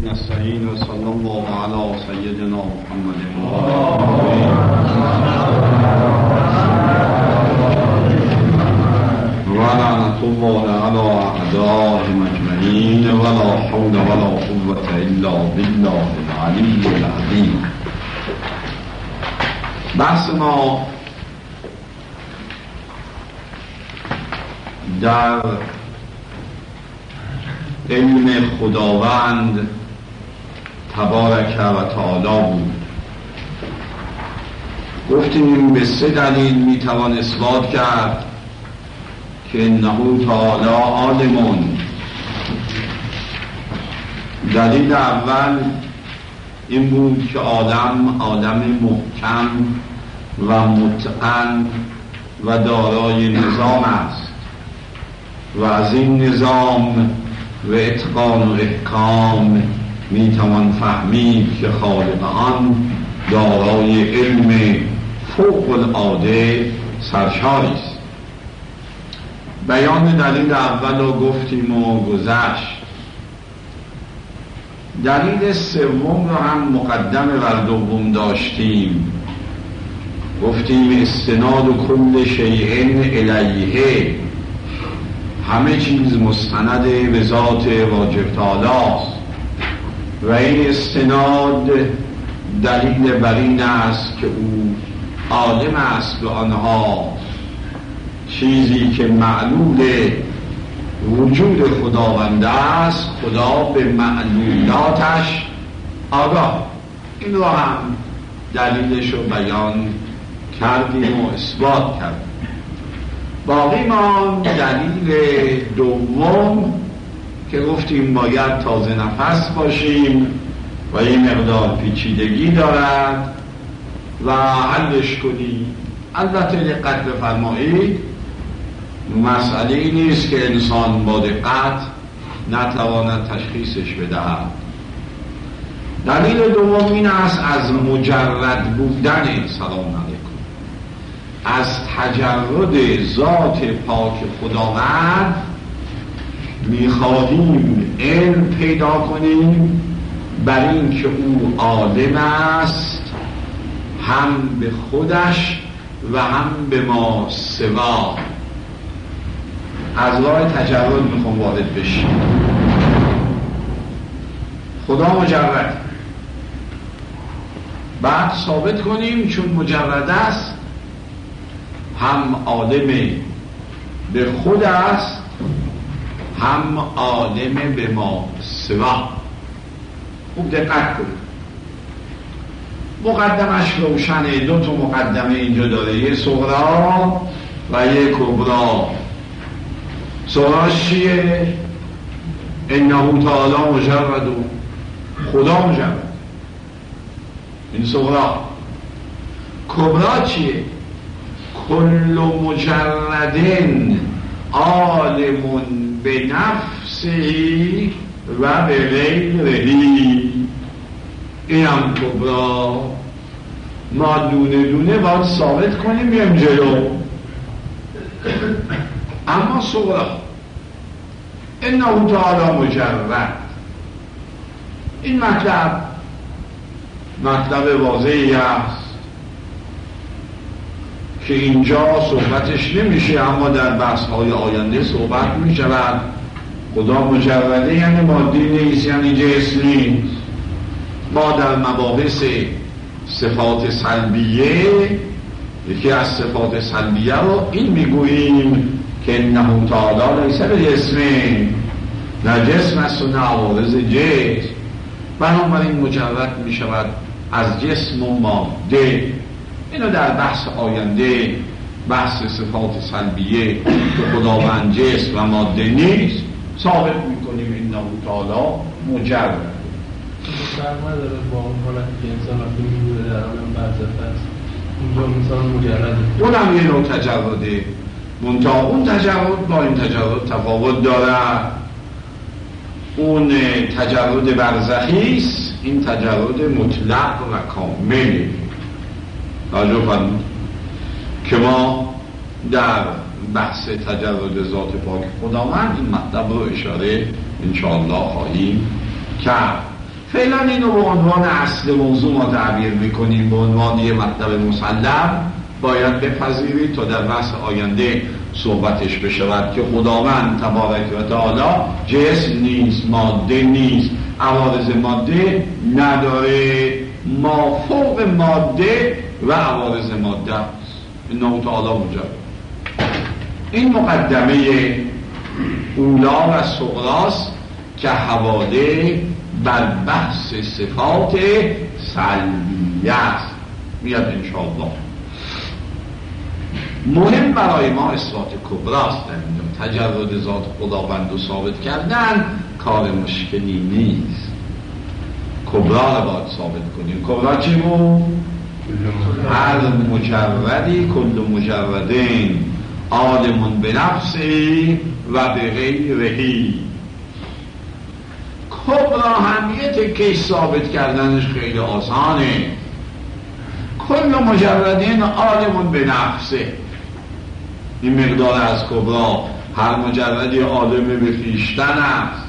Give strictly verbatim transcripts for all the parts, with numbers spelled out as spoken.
نستعين وصلى الله على سيدنا محمد ولعنة الله على أعدائهم أجمعين ولا حول ولا قوة إلا بالله العلي العظيم. بحث ما در علم خداوند تبارک و تعالی بود. گفتیم به سه دلیل میتوان اثبات کرد که انه تعالی عالمون. دلیل اول این بود که آدم آدم محکم و متقن و دارای نظام است و از این نظام و اتقان و احکام میتوان فهمید که خالق آن دارای علم فوق العاده سرشاری است. بیان دلیل اول رو گفتیم و گذشت. دلیل سوم رو هم مقدمه بر دوم داشتیم. گفتیم استناد و کل شیء الیه، همه چیز مستند به ذات واجب تعالی است و این استناد دلیل بر این است که او عالم است به آنها. چیزی که معلول وجود خداوند است خدا به معلولاتش آگاه. این رو هم دلیلش رو بیان کردیم و اثبات کردیم. باقی ما دلیل دوم که گفتیم باید تازه نفس باشیم و این مقدار پیچیدگی دارد و حلش کنیم. البته دقت بفرمایید، مسئله ای نیست که انسان با دقت نتواند تشخیصش بدهد. دلیل دوم این است از مجرد بودن، سلام علیکم، از تجرد ذات پاک خداوند میخواهیم علم پیدا کنیم بر این که او عالم است، هم به خودش و هم به ما سوا. از راه تجرد میخوام وارد بشیم. خدا مجرد، بعد ثابت کنیم چون مجرد است هم عالم به خود است هم عالم به ما سوا. خوب دقت کنیم. مقدمش روشنه. دو تا مقدمه اینجا داره، یه صغرا و یه کبرا. صغراش چیه؟ انه تعالی مجرد، خدا مجرد، این صغرا. کبرا چیه؟ کل مجردن عالم به نفسی و به غیرهی. این هم کبرا. ما دونه دونه باید ثابت کنیم بیم جلو. اما صغرا انه تعالی مجرد، این مطلب مطلب واضحی است که اینجا صحبتش نمیشه، اما در بحث‌های آینده صحبت میشود. خدا مجرده یعنی مادی نیست، یعنی جسم نیست. ما در مباحث صفات سلبیه، یکی از صفات سلبیه رو این میگوییم که انه تعالی لیس بجسم، نه جسم است و نه عوارض جسم. بنابراین مجرد میشود از جسم و ماده. اینو در بحث آینده، بحث صفات سلبیه که خداوند جسم و ماده نیست، ثابت میکنیم انه تعالی مجرد. فرق نداره با اون حالتی که انسان وقتی میبوده در عالم برزخ است، اونجا انسان مجرده. اونم یه نوع تجرده، منتها اون تجرد با این تجرد تفاوت داره. اون تجرد برزخی است، این تجرد مطلق و کامله. توجه فرمود که ما در بحث تجرد ذات پاک خداوند این مطلب رو اشاره انشاءالله خواهیم کرد. فعلا اینو به عنوان اصل موضوع ما تعبیر میکنیم، به عنوان یه مطلب مسلم باید بپذیرید تا در بحث آینده صحبتش بشود که خداوند تبارک و تعالی جسم نیست، ماده نیست، عوارض ماده نداره، ما فوق ماده و عوارض ماده است. انه تعالی مجرد. این مقدمه اولا و صغراست که حواله بر بحث صفات سلبیه است. میاد انشاءالله. مهم برای ما اثبات کبراست. تجرد ذات خداوند رو ثابت کردن کار مشکلی نیست. کبرا رو باید ثابت کنیم. کبرا چی بود؟ هر مجردی کل مجردین عالمون به نفسی و به غیرهی. کبرا هم یه تکه ثابت کردنش خیلی آسانه. کل مجردین عالمون به نفسه، این مقدار از کبرا. هر مجردی عالم به خویشتن است.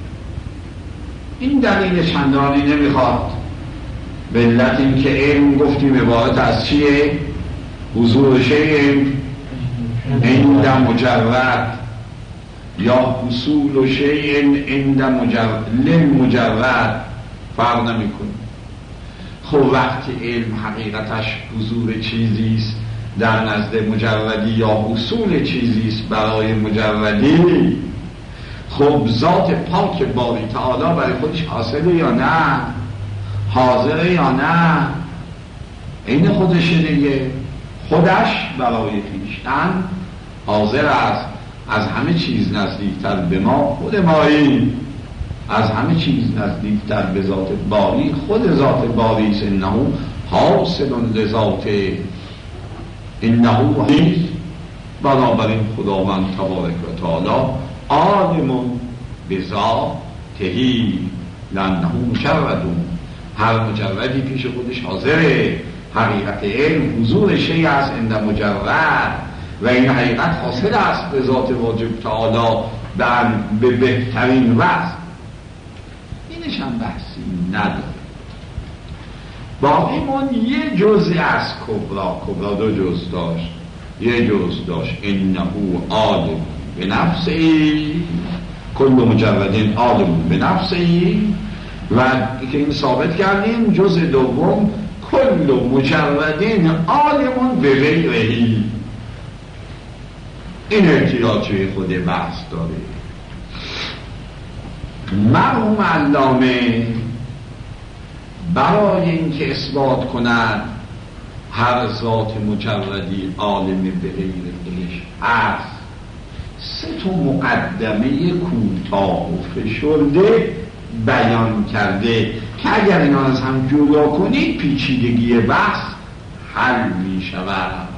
این دلیل چندانی نمیخواد. به علت این که علم گفتیم عبارت از چیه؟ حضور شیء عند مجرد یا حصول شیء عند مجرد للمجرد فرق نمیکنه. خب وقتی علم حقیقتش حضور چیزیست در نزد مجردی یا حصول چیزیست برای مجردی، خب ذات پاک باری تعالی برای خودش حاصله یا نه؟ حاضره یا نه؟ این خودشه دیگه. خودش برای خویشتن حاضر است. از همه چیز نزدیکتر به ما خود مایی، از همه چیز نزدیکتر به ذات باری خود ذات باری است. انه حاصل لذاته، انه نیست. بنابراین خداوند تبارک و تعالی عالم به ذاتهی لانه مجردون. هر مجردی پیش خودش حاضره. حقیقت علم حضور شیء است عند مجرد و این حقیقت حاصل است به ذات واجب تعالی به بهترین وصف. اینش هم بحثی نداره. باقی من یه جزء از کبرا، کبرا دو جزء داشت، یه جزء داشت انه عالم به نفسی، کل مجردین عالم به نفسی، و که این ثابت کردیم جزء دوم کل مجردین عالم به غیرهی. این احتیاجی خود بحث داره. مرحوم علامه برای اینکه اثبات کند هر ذات مجردی عالم به غیر خودش هست، سه تا مقدمه کوتاه و فشرده بیان کرده که اگر اینا از هم جدا کنید پیچیدگی بحث حل می شود.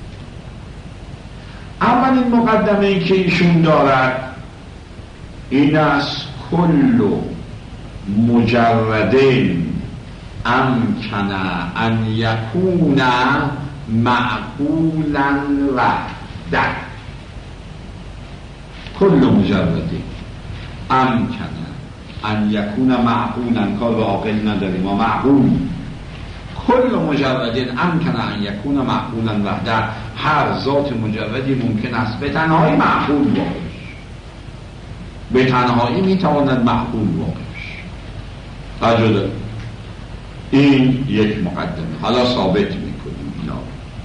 اولین مقدمه ای که ایشون دارد این است کل مجردین امکن ان یکون معقولا وحده. کل مجردین امکن ان یکون معقولا، کار به عاقل نداریم ما معقول. کل مجردین امکن ان یکون معقولا وحده. هر ذات مجردی ممکن است به تنهایی معقول واقع، به تنهایی میتواند معقول واقع. تجربه این یک مقدمه. حالا ثابت میکنیم اینا.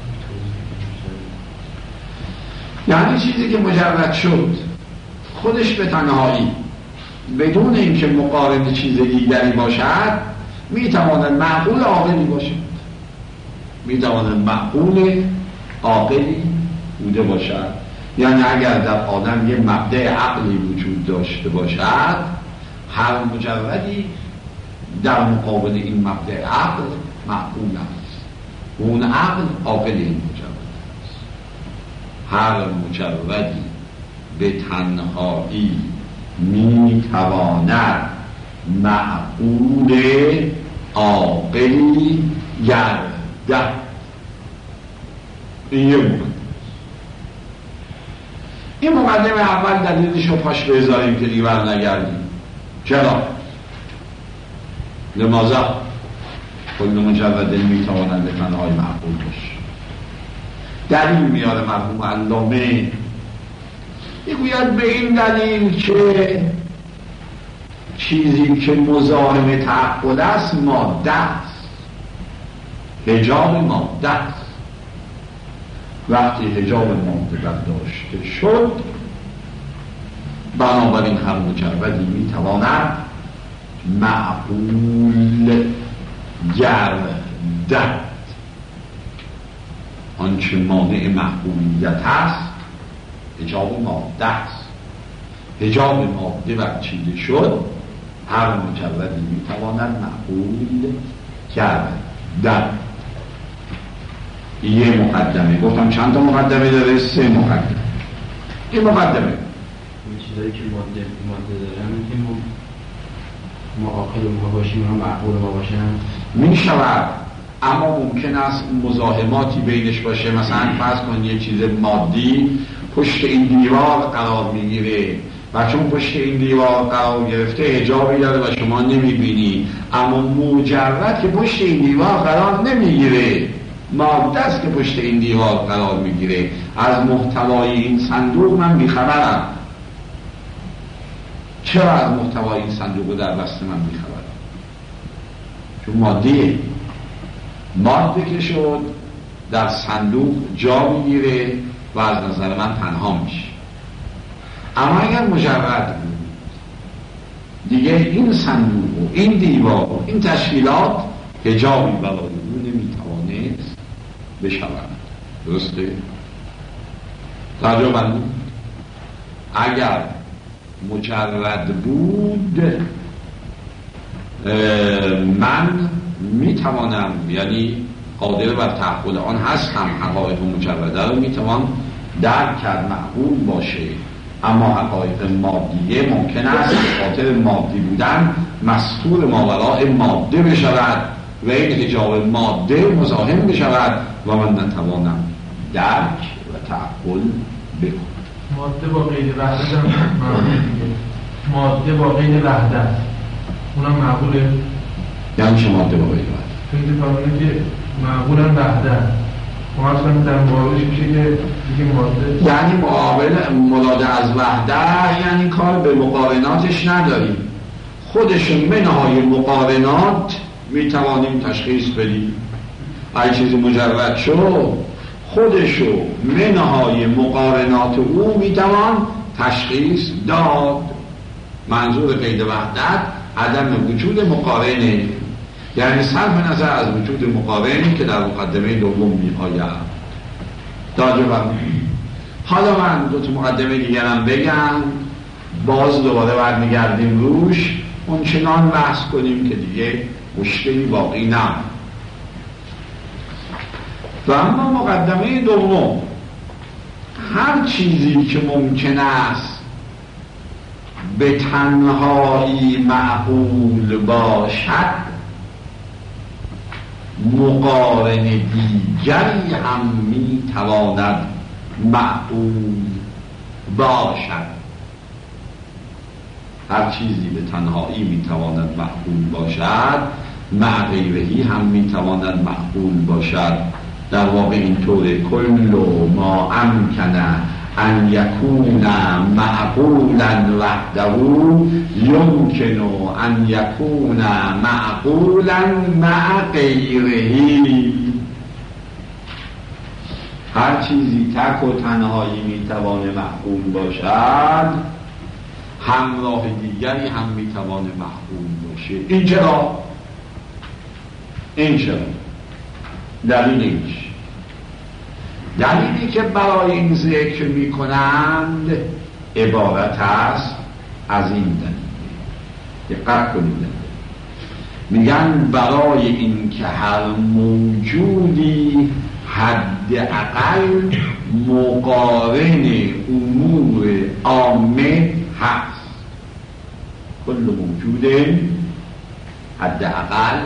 یعنی چیزی که مجرد شد خودش به تنهایی بدون اینکه مقارن چیز دیگری باشد میتواند معقول عاقلی باشد، میتواند معقول عاقلی بوده باشد. یعنی اگر در آدم یه مبدأ عقلی وجود داشته باشد، هر مجردی در مقابل این مبدأ عقل معقول است و اون عقل عاقل این مجرد است. هر مجردی به تنهایی میتواند معقول عاقلی گردد. این یه مقدمه. این مقدمه اول دلیلش رو پاش بذاریم که دیگر نگردیم. چرا؟ لماذا کل مجرد میتواند به تنهای معقول باشه؟ دلیل میاره مرحوم علامه، میگوید به این دلیل که چیزی که مزاحم تعقل است ماده است، حجاب ماده است. وقتی حجاب ماده برداشته شد، بنابراین هر مجردی میتواند معقول گردد. آنچه مانع معقولیت است حجاب ماده است. حجاب ماده برچیده شد، هر مجردی میتواند معقول گردد. یه مقدمه گفتم، چند تا مقدمه داره؟ سه مقدمه. این مقدمه این چیزایی که ماده ماده دارن میتونیم معاقل ما باشیم هم معقول ما باشن می شود، اما ممکن است مزاحماتی بینش باشه. مثلا فرض کن یه چیز مادی پشت این دیوار قرار میگیره و چون پشت این دیوار قرار گرفته حجابی داره و شما نمیبینی، اما مجرد که پشت این دیوار قرار نمیگیره، ماده است که پشت این دیوار قرار میگیره. از محتوای این صندوق من بیخبرم. چرا از محتوای این صندوق در بسته من بیخبرم؟ چون مادیه. ماده که شد در صندوق جا میگیره و از نظر من تنها میشه. اما اگر مجرد بود دیگه این صندوق و این دیوار و این تشکیلات حجابی برای او نمیتوانست بشود. درسته؟ توجه بندید. اگر مجرد بود من میتوانم، یعنی قادر بر تحقل آن هستم، حقایق مجرده رو میتوان درک کرد، معقول باشه. اما حقایق مادیه ممکن است به خاطر مادی بودن مستور ماوراء ماده بشود و این حجاب ماده مزاحم بشود و من نتوانم درک و تعقل بکنم. ماده با غیر وحدت هم معقوله دیگه. ماده با غیر وحدت اونم معقوله. یعنی چه ماده با غیر وحدت؟ چون که فرمونه که معقولن وحدت مقابل در مقابلش میشه که دیگه ماده، یعنی مقابل ملاده از وحدت، یعنی کار به مقارناتش نداریم. خودش منهای مقارنات میتوانیم تشخیص بدیم. اگه چیزی مجرد شد خودشو منهای مقارنات او میتوان تشخیص داد. منظور قید وحدت عدم وجود مقارنه، یعنی صرف نظر از وجود مقارن که در مقدمه دوم میآید. داجه برمونی. حالا من دو تا مقدمه دیگرم بگم، باز دوباره برمیگردیم روش، اون چنان بحث کنیم که دیگه مشکلی واقعی نم. و اما مقدمه دوم، هر چیزی که ممکن است به تنهایی معقول باشد مقارن دیگری هم می تواند معقول باشد. هر چیزی به تنهایی می تواند معقول باشد مع غیرهی هم می تواند معقول باشد. در واقع اینطوره، کل ما امکنه ان یکون معقولا وحده یمکن ان یکون معقولا مع غیره. هر چیزی تک و تنهایی میتوانه معقول باشد، همراه دیگری هم میتوانه معقول باشه. این چرا؟ این چرا؟ دلیل اینش دلیلی که برای این ذکر می کنند عبارت است از این دلیل. دقت کنید، میگن برای این که هر موجودی حداقل مقارن امور عامه هست. کل موجود حداقل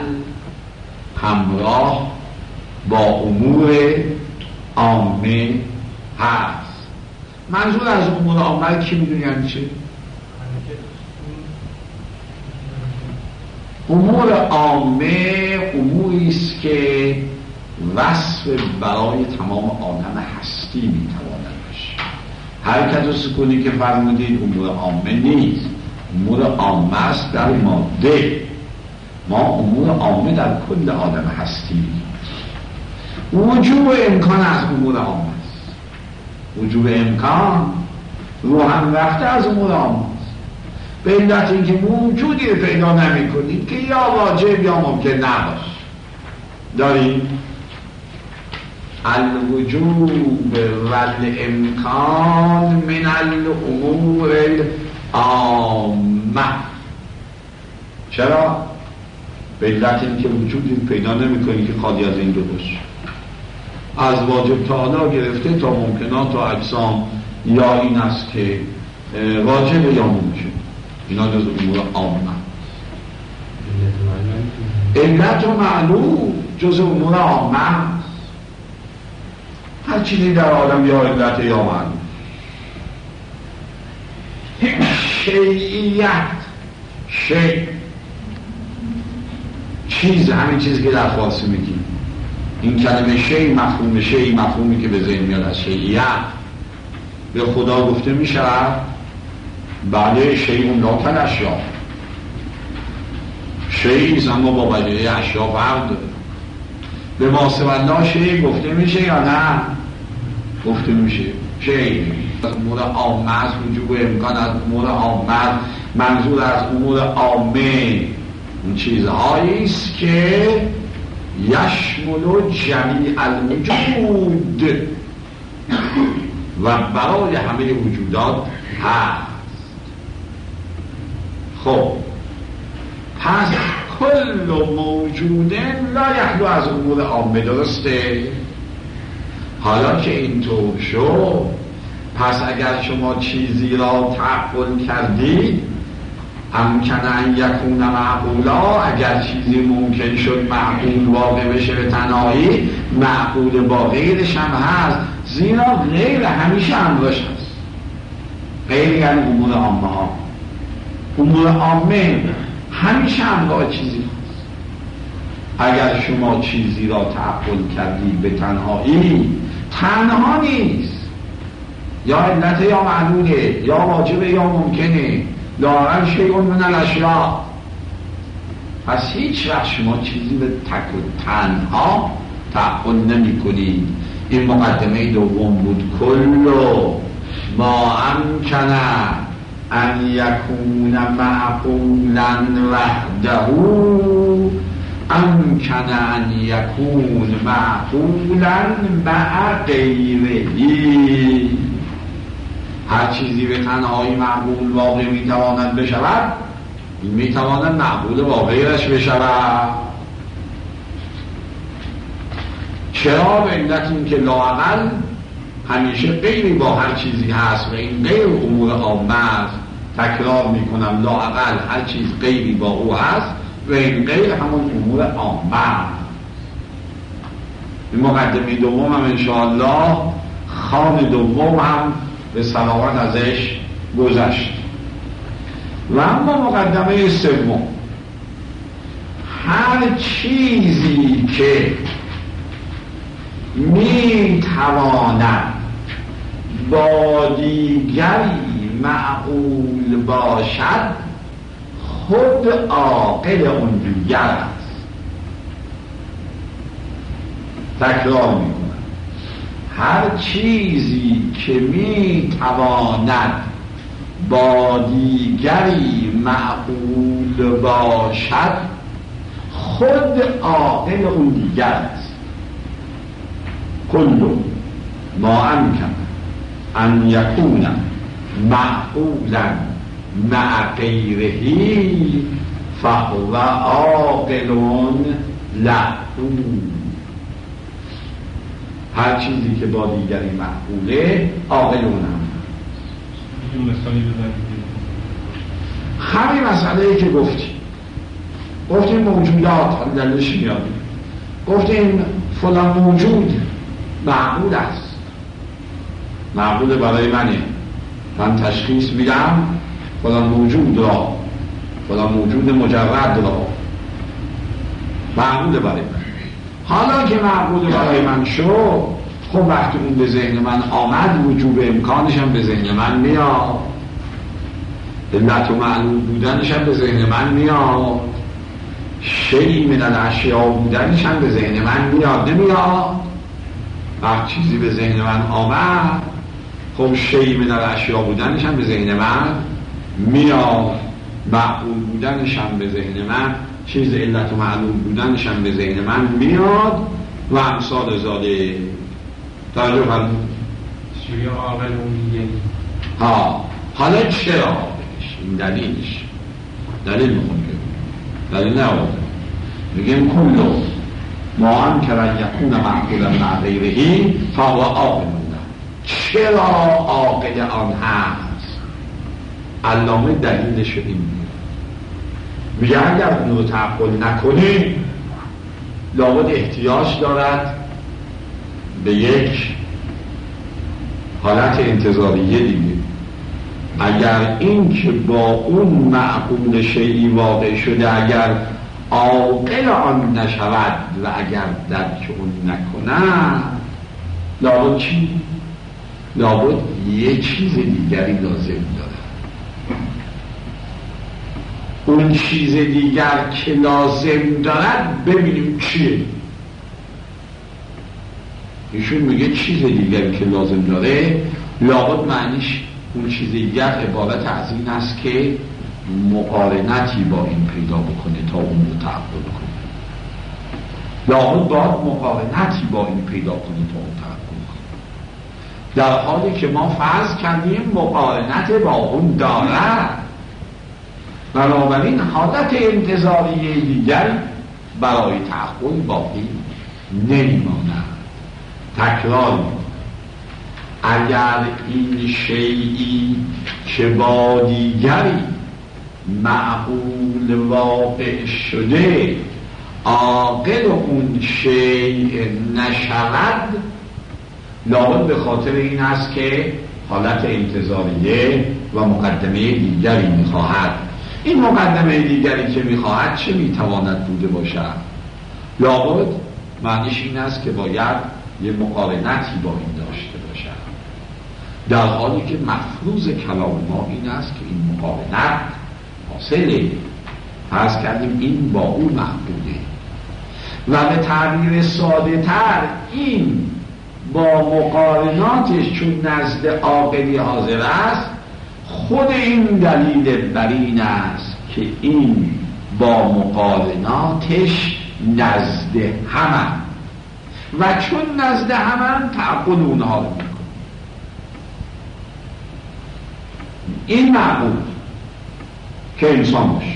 همراه با امور عامه هست. منظور از امور عامه کی میدونی یعنی چه؟ امور عامه اموری است که وصف برای تمام عالم هستی میتواند باشه. حرکت و سکونی که فرمودید امور عامه نیست، امور عامه است در ماده. ما امور عامه در کل عالم هستی. وجوب امکان از امور عامه است. وجوب امکان روحن رفته از امور عامه است، به علت اینکه موجودی رو پیدا نمی کنید که یا واجب یا ممکن نباشه. داریم الوجوب والامکان من الامور العامه. چرا؟ به علت اینکه وجودی پیدا نمی کنید که خالی از این دو باشه، از واجب تعالی گرفته تا ممکنات و اجسام، یا این است که واجب یا ممکن، اینا جز امور عامه. علت و معلوم جز امور عامه است. هر چیزی در عالم یا علت یا معلوم. شیعیت، شیع چیز، همین چیزی که در فارسی میگیم. این کلمه شیع مفهوم شیع مفهومی که به ذهن میاد از شیعیت. به خدا گفته میشود بله شیعون لا کل اشیا، شیعیست اما با بقیه اشیا فرق داره. به ماسوالله شیع گفته میشه یا نه؟ گفته میشه. شیع از امور عامه است، وجوب امکان از امور عامه، منظور از امور عامه اون چیزهایی است که یشمل جمیع الوجود و برای همه وجودات هست. خب پس کل موجود لا یخلو از امور عامه، درسته؟ حالا که اینطور شد، پس اگر شما چیزی را تعقل کردید، امکن ان یکون معقولا، اگر چیزی ممکن شد معقول واقع بشه به تنهایی، معقول با غیرش هم هست، زیرا غیر همیشه همراهش هست. غیر یعنی امور عامه ها، امور عامه همیشه همراه چیزی هست. اگر شما چیزی را تعقل کردید به تنهایی، تنها نیست، یا علت یا معلوله، یا واجبه یا ممکنه، لااقل شیء من الاشیاء. پس هیچ وقت شما چیزی به تک و تنها تعقل نمی کنید. این مقدمه دوم بود. کلو ما امکن ان یکون معقولا وحده امکن ان یکون معقولا مع غیره. هر چیزی به تنهایی معقول واقع میتواند بشود، میتواند معقول با غیرش بشود. چرا؟ به علت این که لااقل همیشه غیری با هر چیزی هست و این غیر امور عامه است. تکرار میکنم، لااقل هر چیز غیری با او هست و این غیر همون امور عامه است. این مقدمه دوم هم انشاءالله خان دوم هم به سلامت ازش گذشت. و اما مقدمه سوم، هر چیزی که میتواند با دیگری معقول باشد، خود عاقل اون دیگر است. تکرار میکنم، هر چیزی که میتواند با دیگری معقول باشد، خود عاقل اون دیگر است. کل ما امکن ان یکون معقولا مع غیره فهو عاقل له. هر چیزی که با دیگری معقوله، عاقل اون هم. مثالی بزنید. همین مسئله‌ای که گفتیم گفتیم موجودات دلش میاد، گفتیم فلان موجود معقول است، معقول برای منه، من تشخیص میدم فلان موجود را، فلان موجود مجرد را معقوله برای من. حالا که معقوله برای من شد، خب وقتی اون به ذهن من آمد وجوب امکانش هم به ذهن من میاد، علت و معلوم بودنش هم به ذهن من میاد، شیئی من الاشیاء بودنش هم به ذهن من میاد. نمیاد؟ وقت چیزی به ذهن من آمد، خب شیئی من الاشیاء بودنش هم به ذهن من میاد، معقول بودنش هم به ذهن من، چیز علت و معلوم بودنش هم به ذهن من میاد و امثال زاده. توجه فرمود؟ چوری عاقل اون دیگه. ها حالا چرا عاقلش؟ این دلیلش. دلیل میخونیم، دلیل نه آورده. میگیم کلو ما هم که یکون معقولا مع غیرهی فهو عاقل. چرا عاقل آن هست؟ علامه دلیلش این میگه، میگه اگر اون رو تعقل نکنی لابد احتیاج دارد به یک حالت انتظاریه دیگه. اگر این که با اون معقول شیئی واقع شده اگر عاقل آن نشود و اگر درک اون نکنه، لابد چی؟ لابد یه چیز دیگری لازم داره. اون چیز دیگر که لازم دارد ببینیم چیه. ایشون میگه چیز دیگری که لازم داره لابد معنیش اون چیز دیگر عبارت از این است که مقارنتی با این پیدا بکنه تا اون رو تعقل کنه. لابد باید مقارنتی با این پیدا کنه تا اون تعقل کنه، در حالی که ما فرض کردیم مقارنت با اون دارد. بنابراین حالت انتظاریه دیگر برای تعقل باقی نمیماند. تکرار اگر این شیئی که با دیگری معقول واقع شده عاقل اون شیء نشود، لابد به خاطر این است که حالت انتظاریه و مقدمه دیگری میخواهد. این مقدمه دیگری که میخواهد چه میتواند بوده باشد؟ لابد معنیش این است که باید یه مقارنتی با این داشته باشد، در حالی که مفروض کلام ما این است که این مقارنت حاصله. فرض کردیم این با اون محبوده و به تعبیر ساده تر این با مقارناتش چون نزد عاقلی حاضر است، خود این دلیل بر این است که این با مقارناتش نزد همه و چون نزد همه تعقل اونها رو میکنه. این معقول که انسان باشه،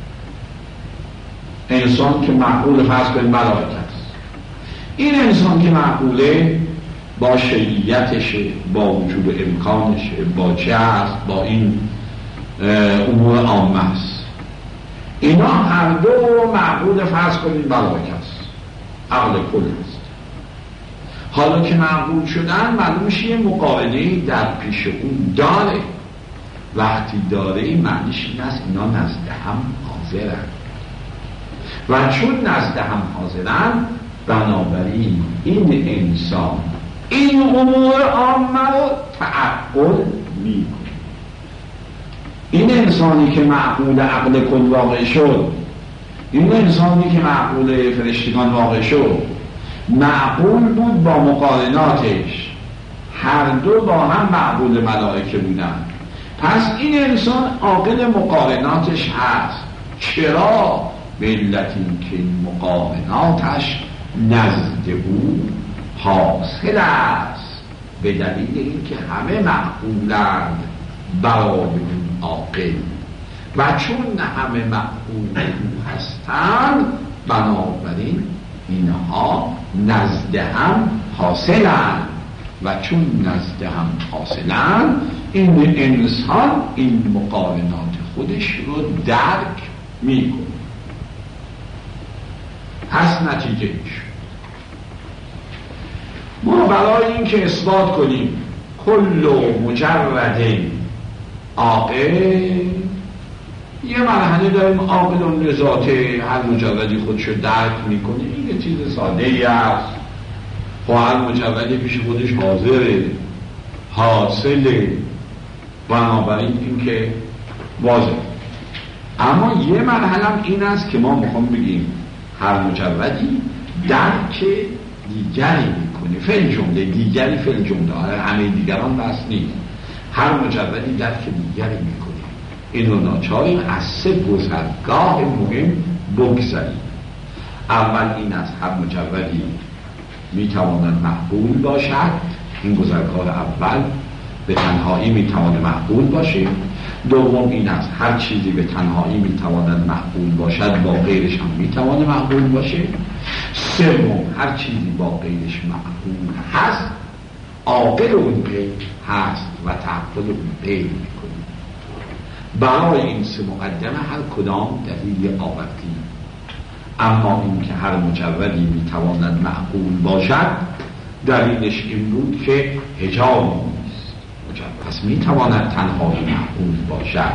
انسان که معقول فرض کنید ملائکه است، این انسان که معقوله با شیعیتش، با وجود امکانش، با چه است، با این امور عامه است، اینا هر دو معقول فرض کنید ملائکه است، عقل کل است. حالا که معقول شدن معلومش یه مقارنه در پیش اون داره. وقتی داره این معنیش این است اینا نزد هم حاضرن و چون نزد هم حاضرن بنابراین این انسان این امور عامه رو تعقل میکنه. این انسانی که معقول عقل کل واقع شد، این انسانی که معقول فرشتگان واقع شد، معقول بود با مقارناتش، هر دو با هم معقول ملائکه بودن. پس این انسان عاقل مقارناتش هست. چرا؟ به علت اینکه این مقارناتش نزد او حاصل است، به دلیل اینکه همه معقولند برای اون عاقل و چون همه معقول او هستند بنابراین اینها نزد هم حاصلند و چون نزد هم حاصلند این انسان این مقارنات خودش رو درک میکنه. پس نتیجه ایش ما برای این که اثبات کنیم کل مجرد عاقل یه مرحله داریم عاقل لذاته، هر مجردی خودشو درک میکنه، این یه چیز ساده ای است، خب هر مجردی پیش خودش حاضره، حاصله، بنابراین این که واضح. اما یه مرحله هم این است که ما میخوام بگیم هر مجردی درک دیگری میکنه، فعل جمله دیگری، فعل جمله همه دیگران بس نیست، هر مجردی درک دیگری میکنه. این رو ناچاریم از سه گذرگاه مهم بگذاریم. اول این از هر مجردی میتواند مقبول باشد، این گذرگاه اول به تنهایی میتواند مقبول باشه. دوم این است هر چیزی به تنهایی میتواند مقبول باشد با غیرش هم میتواند مقبول باشه. سوم هر چیزی با غیرش مقبول هست، عاقل اون غیر هست و تعقل اون غیر میکنه. برای این سه مقدمه هر کدام دلیل آوردیم. اما این که هر مجردی میتواند معقول باشد دلیلش این بود که حجاب نیست، پس میتواند تنهایی معقول باشد.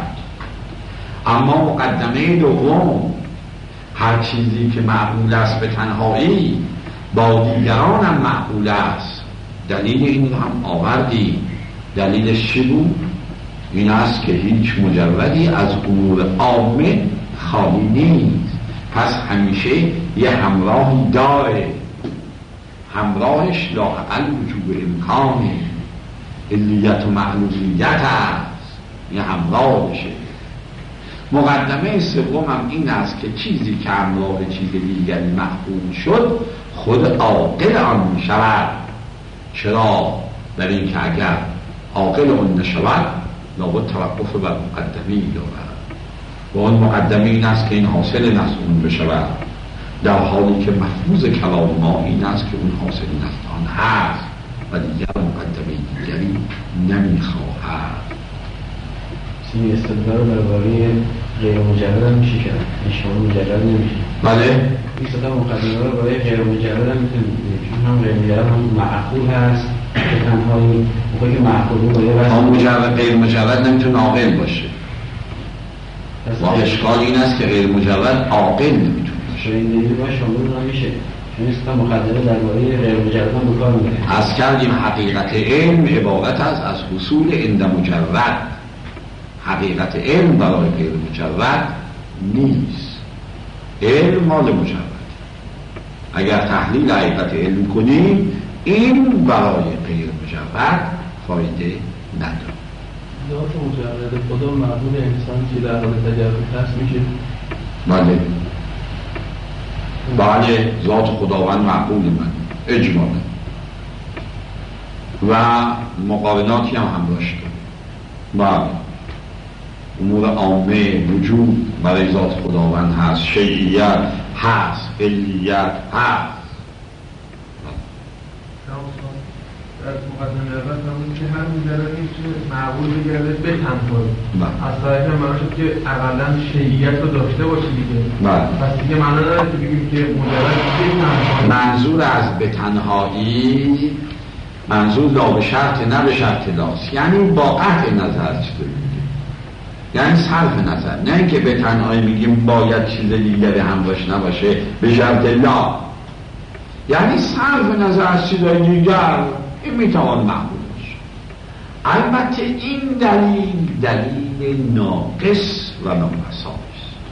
اما مقدمه دوم هر چیزی که معقول است به تنهایی با دیگران هم معقول است، دلیل این رو هم آوردیم. دلیلش چی بود؟ این است که هیچ مجردی از امور عامه خالی نیست، پس همیشه یه همراهی داره، همراهش لااقل وجوب امکانه، علیت و معلولیت است، یه همراهشه. مقدمه سوم هم این است که چیزی که همراه چیز دیگری معقول شد خود عاقل آن می شود. چرا؟ در این که اگر عاقل آن نشود لابد توقف بر مقدمه دارد و اون مقدمه این است که این حاصل نست اون بشود، در حالی که مفروض کلام ما این است که اون حاصل نست آن هست و دیگر مقدمه دیگری نمیخواهد. این استدلال درباره غیر مجرد هم میشه کرد، شما مجرد نمیشه. بله این صدا مقدمه رو برای غیر مجرد هم میتونیم، چون هم غیر مجرد هم معقول هست که تنهایی موقعی که معقول بود باید هم مجرد غیر مجرد نمیتونه عاقل باشه و اشکال این است که غیر مجرد عاقل نمیتونه باشه. این دلیل باید شامل نمیشه، چون این صدا مقدمه درباره غیر مجرد هم بکار میده. از کردیم حقیقت علم عبارت است از حصول عند مجرد، حقیقت علم برای غیر مجرد نیست، علم مال مجرد. اگر تحلیل حقیقت علم کنیم این برای غیر مجرد فایده نداره. ذات مجرد خدا معبود انسان که در حال تجرد هست میشه؟ بله بله ذات خداوند معقول من اجمالا و مقارناتی هم همراهش داره. بله امور عامه وجود برای ذات خداوند هست، شیعیت هست، علیت هست. در مقدمه اول همون که هر مجردی که معقول بگرده به تنهایی از طریق معنا شد که اقلا شیعیت رو داشته باشه دیگه. پس دیگه معنا نداره که بگیم که مجرد به تنهایی. منظور از به تنهایی منظور لا به شرط نه به شرط لاست، یعنی با قطع نظر چطور میگه، یعنی صرف نظر، نه اینکه به تنهایی میگیم باید چیز دیگری هم باشه نباشه به شرط لا، یعنی صرف نظر از چیزهای دیگر این میتوان معقول باشه. البته این دلیل دلیل ناقص و نامساوی است.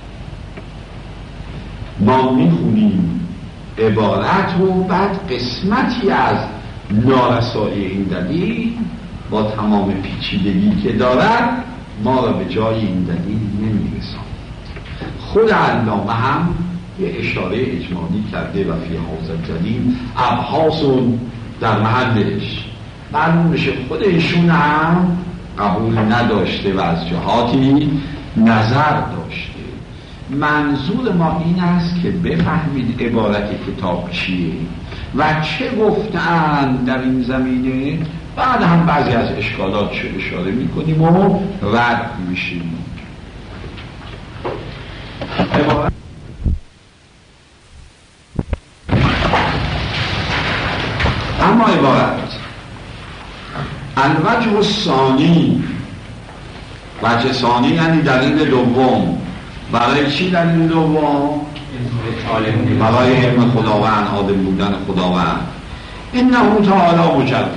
ما میخونیم عبارت رو بعد قسمتی از نارسایی این دلیل با تمام پیچیدگی که دارد ما را به جای این دلیل نمیرساند. خود علامه هم یه اشاره اجمالی کرده و فی هذا الدلیل ابحاثون در محلش، معلوم بشه خود ایشون هم قبول نداشته و از جهاتی نظر داشته. منظور ما این است که بفهمید عبارت کتاب چیه و چه گفتن در این زمینه، بعد هم بعضی از اشکالات چه اشاره میکنیم و رد میشیم. عبارت اما عبارت الوجه الثانی وجه ثانی یعنی دلیل دوم. برای چی دلیل دوم؟ برای علم خداوند، عالم بودن خداوند. انه تعالی مجرد،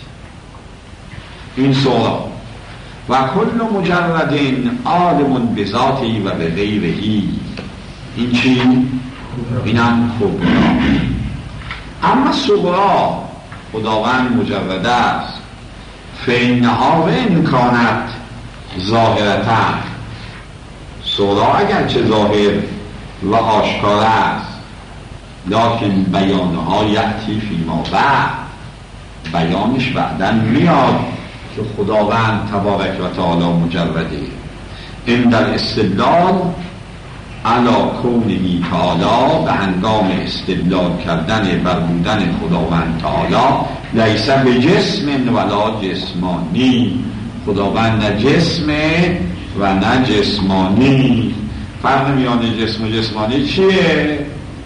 این سورا و کل مجرد عالم بذاتی و به غیرهی. این چی؟ اینم کبرا. اما صغرا خداوند مجرد است. فینها و امکانت ظاهرتا، صغرا اگرچه ظاهر و آشکار است، لیکن بیانها یأتی فیما بعد، بیانش بعداً میاد که خداوند تبارک و تعالی مجرده. این در استدلال علا کونه تعالی، به هنگام استدلال کردن بر بودن خداوند تعالی، لیس به جسم ولا جسمانی، خداوند نه جسمه و نه جسمانی. فرق میان جسم و جسمانی چیه؟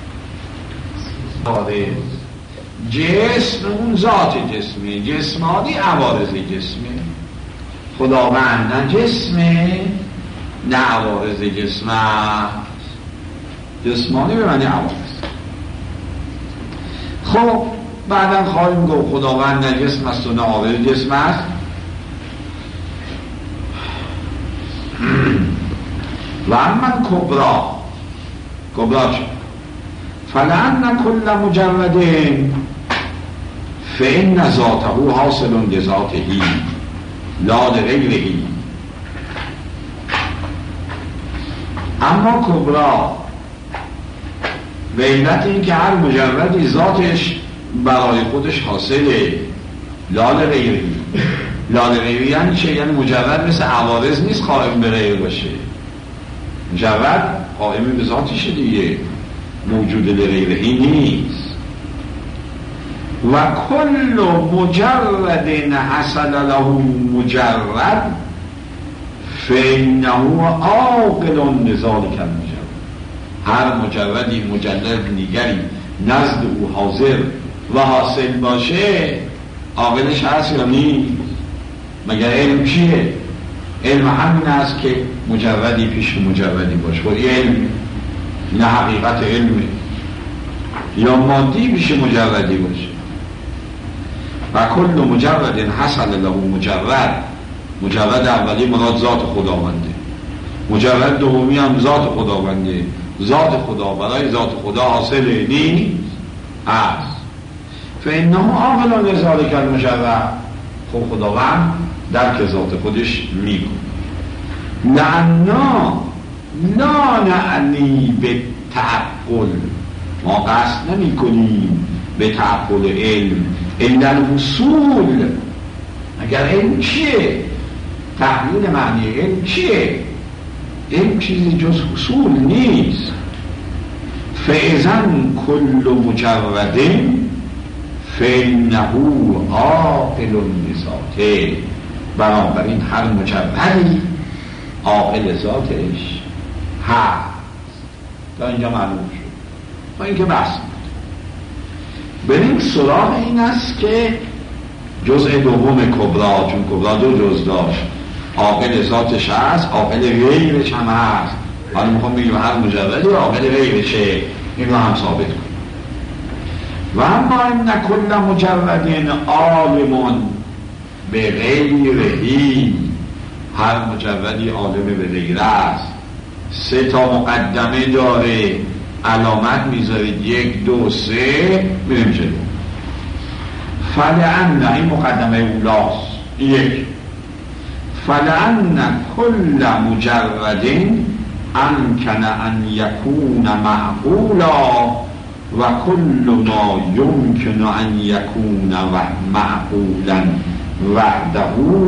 جسم اون ذات جسمه، جسمانی عوارض جسمه. خداوند نه جسمه نه عوارض جسمه، جسمانی به معنی عوارض. خب بعدا خواهیم گفت خداوند نه جسم است و نه عوارض جسم است. و اما کبرا، کبرا چه؟ فلان کل مجرد فإن ذاته حاصل لذاته لا لغیره. اما کبرا به علت این که هر مجردی ذاتش برای خودش حاصله، لا لغیره. لا لغیره یعنی چه؟ یعنی مجرد مثل عوارض نیست قائم به غیر باشه، مجرد قائم به ذاتشه دیگه، موجود لغیرهی نیست. و کل مجرد حصل له مجرد فإنه عاقل لذلک المجرد. هر مجردی مجرد دیگری نزد او حاضر و حاصل باشه، عاقلش هست یا نیست؟ مگر علم چیه؟ علم همین است که مجردی پیش مجردی باشه. خود علم نه حقیقت علمه، یا مادی پیش مجردی باشه. و کل مجرد حصل له مجرد، مجرد اولی مراد ذات خداونده، مجرد دومی هم ذات خداونده. ذات خدا برای ذات خدا حاصل نیست است. فإنه عاقل لذلک المجرد. خب خداوند درک ذات خودش میکنه. لعنا لا نعنی به تعقل، ما قصد نمی کنیم به تعقل علم، الا الوصول. اگر علم چیه؟ تحلیل معنی علم چیه؟ علم چیزی جز حصول نیست. فاذن کل مجرد فانه عاقل لذاته. بنابراین هر مجردی عاقل ذاتش هست. تا اینجا معلوم شد. تا اینکه بحث بریم سراغ این است که جزء دوم کبرا، چون کبرا دو جز داشت، عاقل ذاتش هست، عاقل غیرش هم هست. حالا میخوام بگیم هر مجردی عاقل غیرشه، این رو هم ثابت کنیم. و اما این کل مجرد عالم به غیرهی، هر مجردی عالم به غیر است. سه تا مقدمه داره، علامت میذارید یک دو سه، بریم جلو. فلعن، این مقدمه اولاست، یک. فلعن کل مجرد امکن ان یکون معقولا و کل ما یمکن ان یکون معقولا وحده.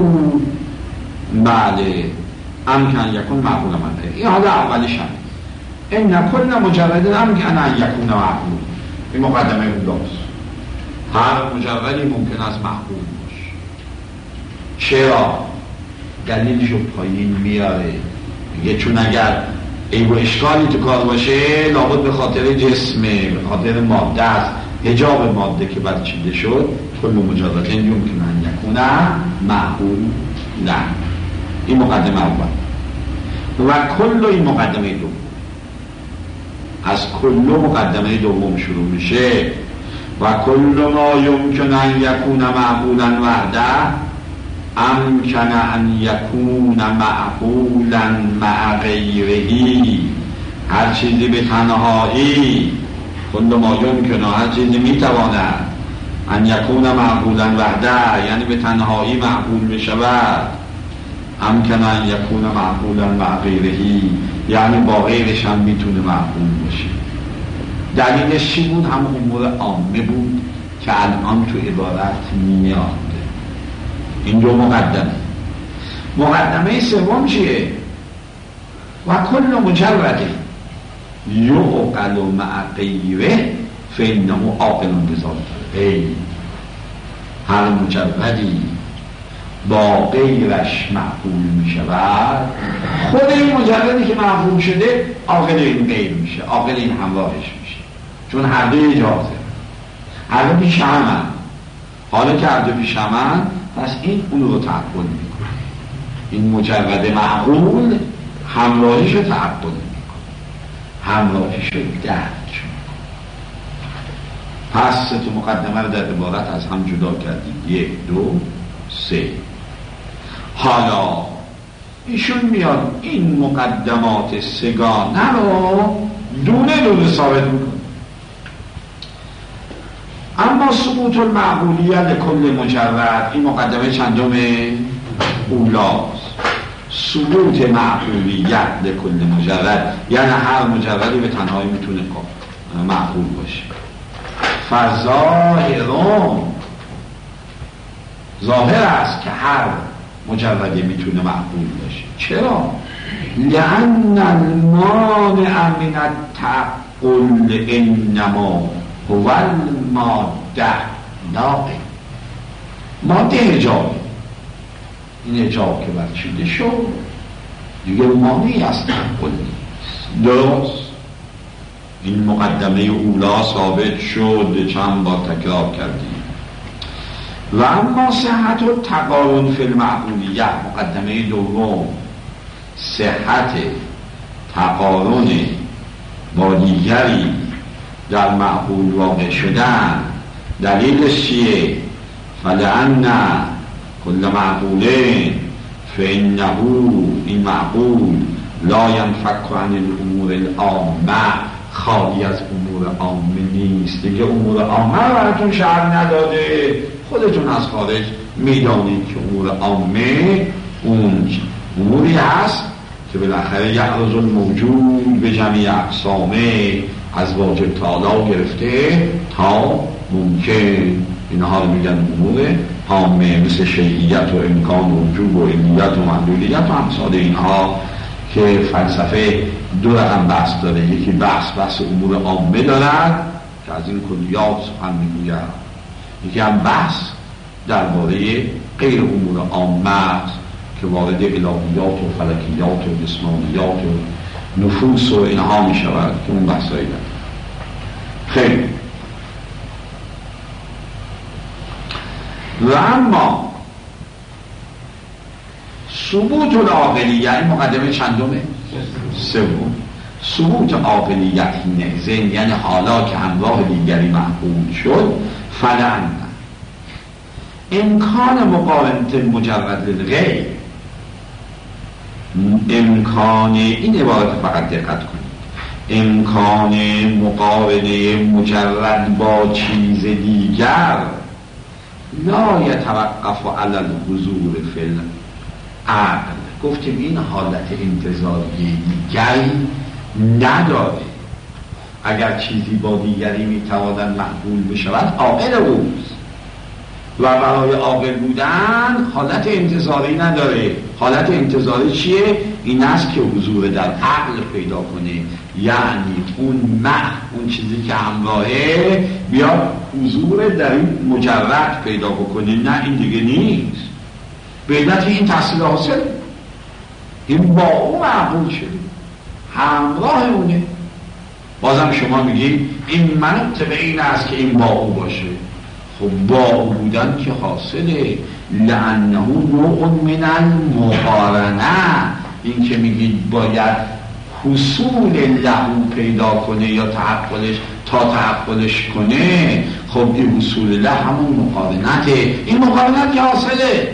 بله، امکن یکون معقولا وحده. این حالا اولیش هم این کل مجرد امکن ان یکون معقول، این مقدمه اولاست. هر مجردی ممکن است معقول باشه. چرا؟ دلیلشو پایین میاره، میگه چون اگر عیب و اشکالی تو کار باشه لابد به خاطر جسمه، به خاطر ماده است، حجاب ماده که بعد چیده شد. کل مجرد یمکن ان یکون معقول نه. این مقدمه اول. و کل این مقدمه دوم. از کل مقدمه دوم شروع میشه. و کل ما یمکن ان یکون معقولا وحده امکن ان یکون معقولا مع غیره. هر چیزی به تنهایی، کل ما یمکن، هر چیزی میتواند ان یکون معقولا وحده، یعنی به تنهایی معقول میشود. امکن ان یکون معقولا مع غیره، یعنی با غیرش هم میتونه معقول باشه. دلیلش چی بود؟ هم امور عامه بود که الان تو عبارت میاد. این دو مقدمه. مقدمه سوم چیه؟ و کل مجرده یعقل مع غیره فانه عاقل بذات غیر. هر مجردی با غیرش معقول می شود، خود این مجردی که معقول شده عاقل این غیر میشه، عاقل این همراهش میشه، چون هر دو اجازه، هر دو پیش همن. حالا که هر دو پیش همن، پس این اون رو تعقل میکنه. این مجرد معقول همراهش رو تعقل میکنه، همراهش رو درک میکنه. پس تو مقدمه رو در عبارت از هم جدا کردیم. یک، دو، سه. حالا ایشون میاد این مقدمات سگانه رو دونه دونه ثابت میکنه. اما ثبوت المعقولیت کل مجرد، این مقدمه چندم؟ اولاست. ثبوت معقولیت کل مجرد یعنی هر مجردی به تنهایی میتونه معقول باشه. فظاهرون، ظاهر است که هر مجردی میتونه معقول باشه. چرا؟ لأن المانع من التعقل انما هو الماده لا ماده حجاب. این حجاب که برچیده شد دیگه مانعی از تعقل نیست. درست؟ این مقدمه اولا ثابت شد، چند بار تکرار کردیم. و اما صحت و تقارن فی المعقولیت، مقدمه دوم، صحت تقارن با دیگری در معقول واقع شدن. دلیلش چیه؟ فلأن کل معقوله فإنه، این معقول لا ينفك عن الامور العامه، خالی از امور عامه نیست. دیگه امور عامه رو براتون شرح نداده، خودتون از خارج میدانید که امور عامه اون اموری هست که بالاخره یعرض الموجود به جمعی اقسامه، از واجب تعالی گرفته تا ممکن. اینها رو میگن امور عامه، مثل شیعیت و امکان و وجوب و علیت و معلولیت و امثال اینها که فلسفه دو رقم بحث داره. یکی بحث بحث امور عامه دارد که از این کلیات سخن میگوید، یکی هم بحث درباره غیر امور عامه است که وارد الهیات و فلکیات و جسمانیات و نفوس و اینها می شود که اون بحثایی دارد. خیلی. و اما ثبوت العاقلیت، این مقدمه چندمه؟ سوم. ثبوت عاقلیت این یعنی حالا که همراه دیگری معقول شد، فلان امکان مقارنت مجرد للغیر، امکان، این عبارت فقط دقت کنید، امکان مقارنه مجرد با چیز دیگر لا یتوقف علی الحضور فی العقل. گفتیم این حالت انتظاری دیگری نداره. اگر چیزی با دیگری میتواند معقول بشود، عاقل اوست، و برای عاقل بودن حالت انتظاری نداره. حالت انتظاری چیه؟ این است که حضور در عقل پیدا کنه، یعنی اون مع اون چیزی که همراهه بیاد حضور در این مجرد پیدا بکنه. نه، این دیگه نیست. به علت این تحصیل حاصل، این با اون معقول شده، همراه اونه. بازم شما میگید این منطق این است که این با او باشه. خب با او بودن که حاصله، لانه نوع من المقارنه. این که میگید باید حصول لهو پیدا کنه یا تحقلش تا تحقلش کنه، خب این حصول له همون مقارنته. این مقارنت که حاصله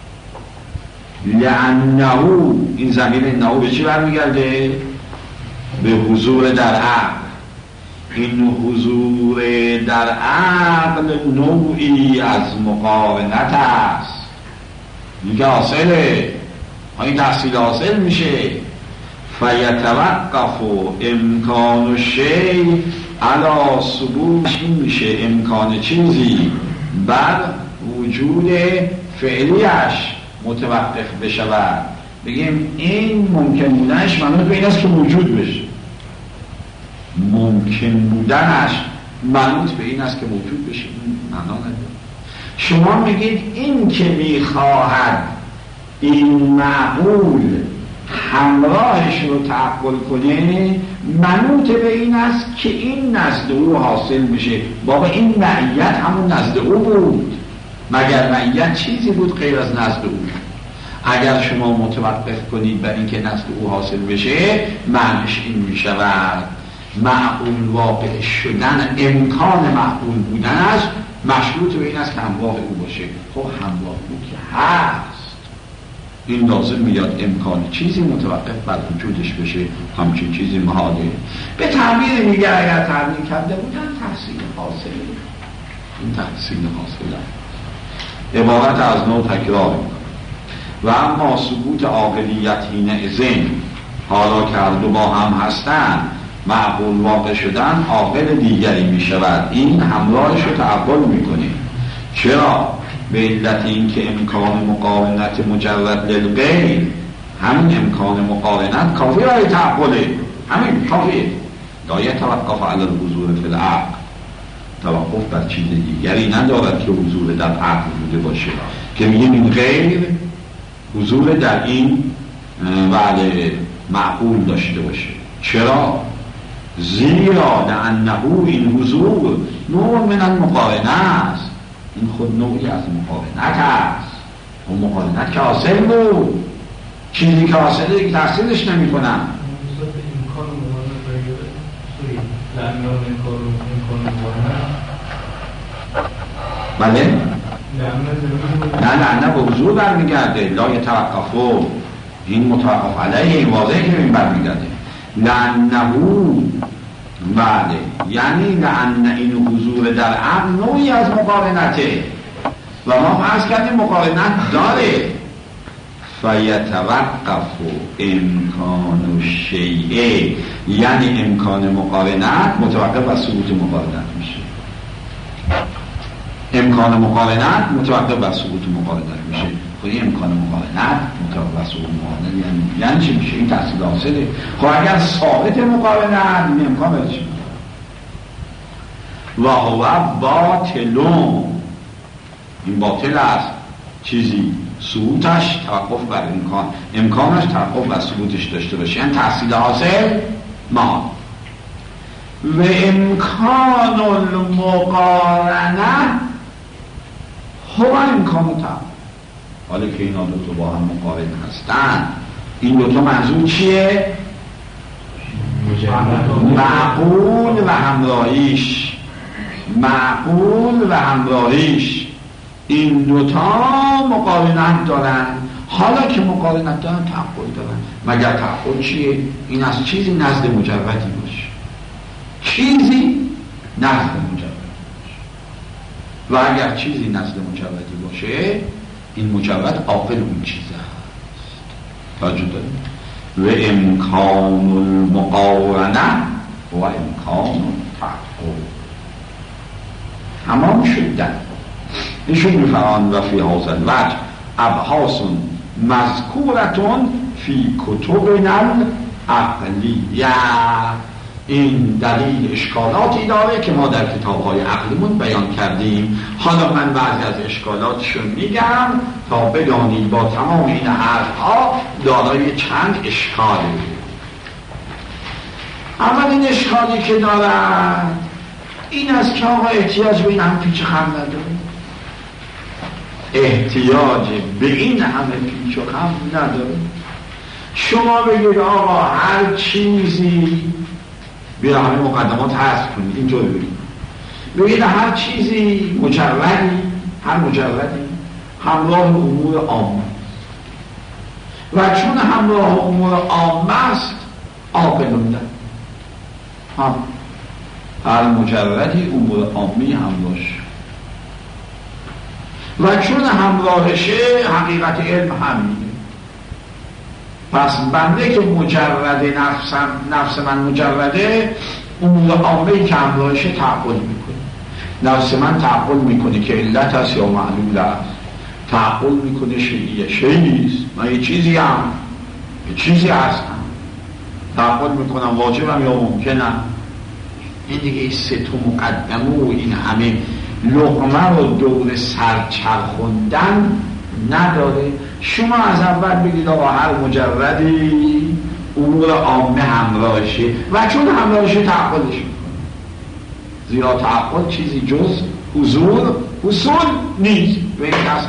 لانه، این ضمیر انه به چی برمیگرده؟ به حضور در عقل. این حضور در عقل نوعی از مقارنت است. میگه حاصله، این تحصیل حاصل میشه. فیتوقف امکان شیء علی ثبوت، این میشه امکان چیزی بر وجود فعلیش متوقف بشود. بگیم این ممکن بودنش منوط به این است که وجود بشه، ممکن بودنش منوط به این است که موجود بشه. این معنا نداره. شما میگید این که میخواهد این معقول همراهش رو تعقل کنه منوط به این است که این نزد او حاصل بشه. بابا این معیت همون نزد او بود، مگر معیت چیزی بود غیر از نزد او؟ اگر شما متوقف کنید بر این که نزد او حاصل بشه، معنیش این می شود معقول واقع شدن، امکان معقول بودنش مشروط به این است که همراه او باشه. خب همراه او که هست، این لازم میاد امکان چیزی متوقف بر وجودش بشه، همچین چیزی محاله. به تعبیر میگه اگر تعبیر کرده بودن تحصیل حاصله، این تحصیل حاصله. عبارت از نوع تکرار میکنه. و اما ثبوت عاقلیت حینئذ، حالا که هر دو با هم هستن معقول واقع شدن عاقل دیگری می شود، این همراهش رو تعقل میکنه. چرا؟ به علت این که امکان مقارنت مجرد للغیر، همین امکان مقارنت کافی برای تعقله، همین کافیه. لا یتوقف علی الحضور فی العقل، توقف بر چیز دیگری ندارد که حضور در عقل بوده باشه. که میگیم این غیر حضور در این وعده معقول داشته باشه. چرا؟ زیرا لانه این حضور نوع من المقارنه است، این خود نوعی از مقارنت است. اون مقارنت که حاصل بود، چیزی که حاصله دیگه تحصیلش نمی کنم. بله؟ نه نه نه به حضور برمیگرده. لا یتوقفو، این متوقف علیه، این واضحه که این برمیگرده. لانه، بله، یعنی لان این حضور در عقل نوعی از مقارنته و ما فرض کردیم مقارنت داره. فیتوقف امکان شیء، یعنی امکان مقارنت متوقف از ثبوت مقارنت میشه. امکان مقارنت متوقف از ثبوت مقارنت میشه. خودی امکان مقارنت متوقف از ثبوت مقارنت یعنی یعنی چی میشه؟ این تحصیل حاصله. خب اگر ثابت مقارنت، این امکان برای چی میشه؟ و هو باطلون، این باطل است. چیزی ثبوتش توقف بر امکان، امکانش توقف بر ثبوتش داشته باشه، یعنی تحصیل حاصل ما. و امکان المقارنه هو امکان تعقل. حالا که اینا دوتا با هم مقارن هستن، این دوتا منظور چیه؟ معقول و همراهیش. معقول و همراهیش این دوتا مقارنت دارن. حالا که مقارنت دارن تعقل دارن. مگر تعقل چیه؟ این از چیزی نزد مجردی باشه، چیزی نزد مجردی باشه. و اگر چیزی نزد مجردی باشه، این مجرد عاقل اون چیز هست. توجه داریم. و امکان المقارنه و امکان تعقل تمام شدن. ایشون میفرمان و فی هذا الوجه ابحاث مذکورتون فی کتبنا العقلیه. این دلیل اشکالاتی داره که ما در کتاب‌های عقلیمون بیان کردیم. حالا من بعضی از اشکالاتشون میگم تا بدانید با تمام این حرف‌ها دارای چند اشکاله. اولین اشکالی که دارن این است که آقا احتیاج به این هم پیچ خم نداره. احتیاج به این همه پیچ و خم نداره. شما بگید آقا هر چیزی، بیا همه مقدمات هست کنید اینطور بگید، بگید هر چیزی مجردی، هر مجردی همراه امور عامه و چون همراه امور عامه است عاقلونده، هم هر مجردی امور عامی همراهش و چون همراهشه حقیقت علم همینه. پس بنده که مجرد نفسم، نفس من مجرده، امور عامه‌ای که همراهشه تعقل میکنه. نفس من تعقل میکنه که علت هست یا معلول است، تعقل میکنه شیعیه شیعیست، من یه چیزی هم یه چیزی هستم، تعقل میکنم واجبم یا ممکنم. این دیگه این سه تا مقدمه و این همه لقمه رو دور سر چرخوندن نداره. شما از اول بگید آقا هر مجردی امور عامه همراهشه و چون همراهشه تعقلش میکنه، زیرا تعقل چیزی جز حضور اصول نیست. به این کس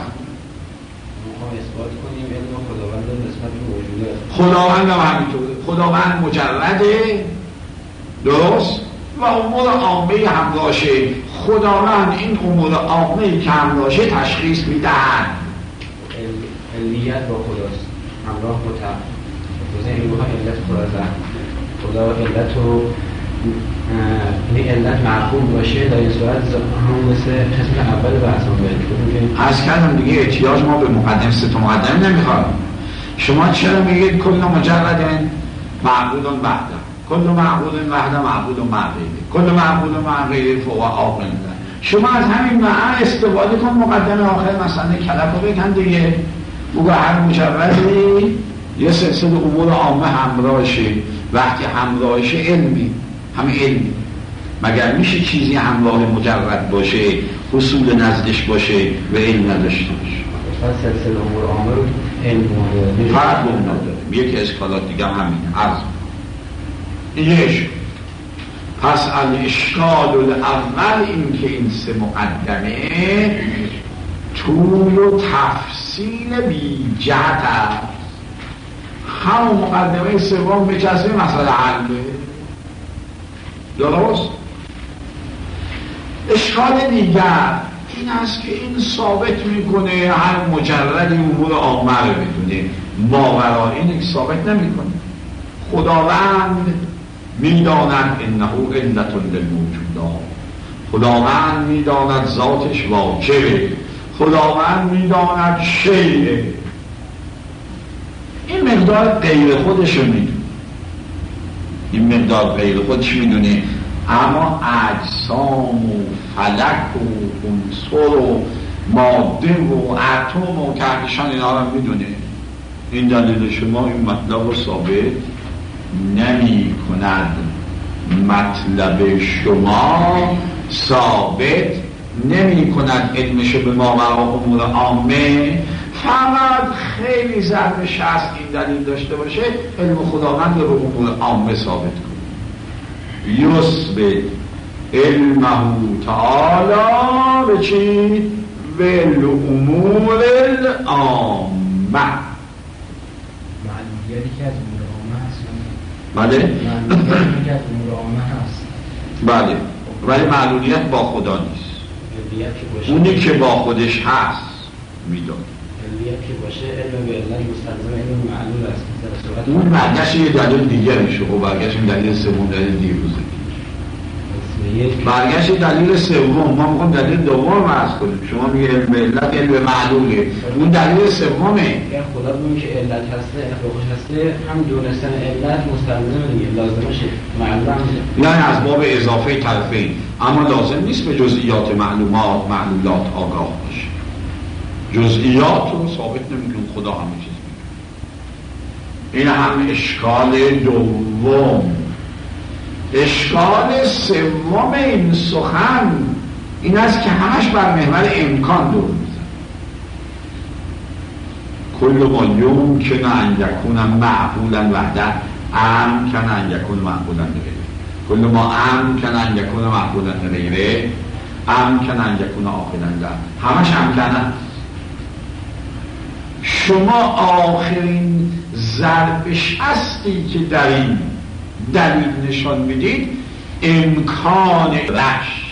اثبات کنیم علم خداوند نسبت به وجوده، خداوند هم همینطوره، خداوند مجرده درست و امور عامه همراهشه. خداوند این امور عامه که همراهشه تشخیص میدهد. علیت با خداست، همراه با تعقل. این روح علت خدا خدا و علت و این علت معقول باشه در این صورت هم مثل قسم اول بحثان باید از کردم دیگه. احتیاج ما به مقدم سه تا مقدم نمیخواد. شما چرا میگید کل مجرد معقول وحده، کل معقول وحده معقول معقیده، کل معقول معقیده فوق عاقل؟ شما از همین معنی استفاده کن، مقدم آخر مثلا کلف رو بکن دیگه، بگو هر مجردی یه سلسله امور عامه همراهشه. وقتی همراهشه علمی، همه علمی. مگر میشه چیزی همراه مجرد باشه، حصول نزدش باشه و علم نداشته باشه؟ سلسله امور عامه رو علم فرق نداره. یکی اشکالات دیگه همینه. عرض یش پس الاشکال الاول این که این سه مقدمه طول و تفصیل بی جهت است. همون مقدمه سوم به کسی مسئله حله درست. اشکال دیگر این است که این ثابت میکنه هر مجرد امور عامه رو بدونه، ماورا این ثابت نمیکنه. خداوند میداند انه علت للموجودات، خداوند میداند ذاتش واجبه، خداوند میداند شیء. این مقدار غیر خودش رو میدونه، این مقدار غیر خودش میدونه، اما اجسام و فلک و عنصر و ماده و اتم و کهکشان اینا رو میدونه. این دلیل شما این مطلب رو ثابت نمی کند. مطلب شما ثابت نمی کند علمشو به ماورا امور عامه. فقط خیلی ضرب شست این دلیل داشته باشه علم خداوند رو به امور عامه ثابت کنه. یثبت علمه تعالی به چی؟ به امور العامه. معلومیتی که از امور عامه هست. بله؟ معلومیتی که از امور عامه هست. بله، ولی معلومیت با خدا نیست. اونی که با خودش هست میدونه. علمیت که باشه علم به علم مستلزم علم معلول است. اون برگشت یه دلیل دیگه میشه. خب برگشت این دلیل سوم دلیل دیروزه. برگشت دلیل سوم ما میخوام دلیل دوم عرض کنیم. شما میگه علم به علت علم معلوله، اون دلیل سومه. اگر خدا بگه که علت هسته اخلاقش هسته هم دونستن علت مستلزم دیگه لازمه شه معلوم هم یعنی از باب اضافه طرفین، اما لازم نیست به جزئیات معلومات معلولات آگاه باشه. جزئیات رو ثابت نمیکنه، خدا همه چیز میکنه. این هم اشکال دوم. اشکال سوم این سخن این است که همش بر محور امکان دور میزن. کل ما یمکن ان یکون معقولا وحده امکن ان یکون معقولا غیره. کل ما امکن ان یکون معقولا غیره امکن ان یکون عاقلا له. همش امکن است. شما آخرین ضرب شستی که در این دلیل نشان میدید امکان رش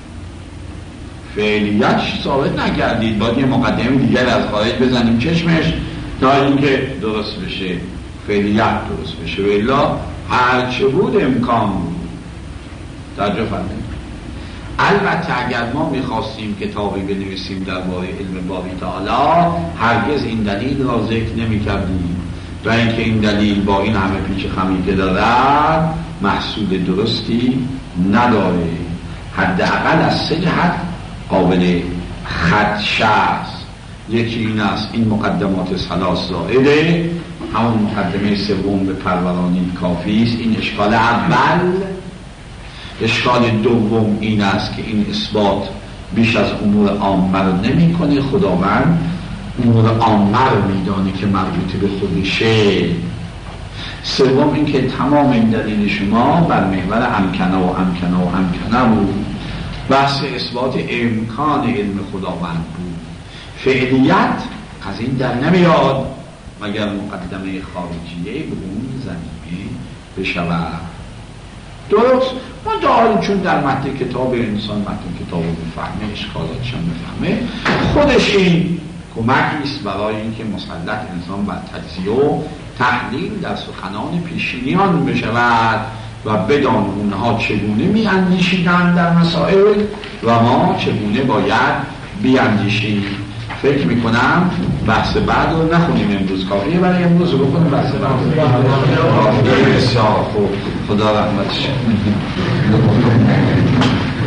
فعلیتش ثابت نکردید، باید یه مقدمه دیگر از خارج بزنیم چشمش تا اینکه درست بشه فعلیت درست بشه، و الا هرچه بود امکان بود. توجه فرمایید. البته اگر ما میخواستیم کتابی بنویسیم درباره علم باری تعالی هرگز این دلیل را ذکر نمی‌کردیم، و اینکه این دلیل با این همه پیچ خمی که دارد محصول درستی نداره، حداقل از سه جهت قابل خدشه است. یکی این است این مقدمات ثلاث زائده، همون مقدمه سوم به پرورانی کافی است، این اشکال اول. اشکال دوم این است که این اثبات بیش از امور عامه رو نمی کنه، خداوند امور عامه رو میدانه که مربوط به خودشه. سوم این که تمام این دلیل شما بر محور امکنه و امکنه و امکنه بود، بحث اثبات امکان علم خداوند بود. فعلیت از این در نمیاد مگر مقدمه خارجیه به اون زمینه بشود. درست ما داریم چون در متن کتاب انسان متن کتاب رو بفهمه، اشکالاتش هم بفهمه، خودش این کمکی است برای اینکه مسلط انسان بر تجزیه و تحلیل در سخنان پیشینیان بشود و بدان اونها چگونه می اندیشیدن در مسائل و ما چگونه باید بیاندیشیم. فکر میکنم بحث بعد رو نخونیم امروز، کافیه برای امروز رو بکنیم بحث بعد کافیه. بسیار خوب، خدا رحمتش